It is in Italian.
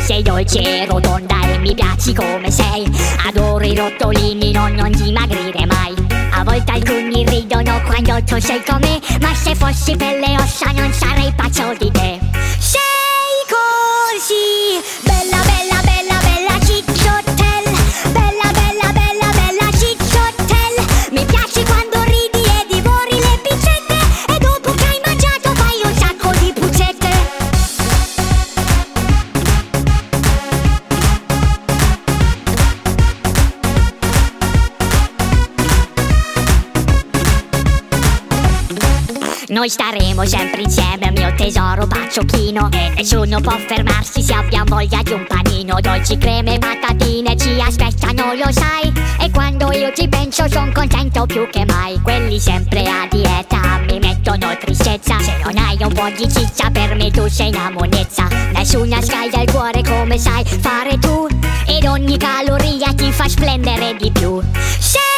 sei dolce e rotonda e mi piaci come sei. Adoro i rotolini, non dimagrire mai. A volte alcuni ridono quando tu sei con me, ma se fossi per le ossa non sarei pazzo di te. Sei così bella, bella, bella, bella cicciottel. Bella, bella, bella, bella cicciottel. Mi piaci quando ridi e divori le pizzette, e dopo che hai mangiato fai un sacco di puzzette. Noi staremo sempre insieme, mio tesoro baciocchino, e nessuno può fermarsi se abbiamo voglia di un panino. Dolci, creme e patatine ci aspettano, lo sai, e quando io ci penso son contento più che mai. Quelli sempre a dieta mi mettono tristezza, se non hai un po' di ciccia per me tu sei una monezza. Nessuna scalda il cuore come sai fare tu, ed ogni caloria ti fa splendere di più.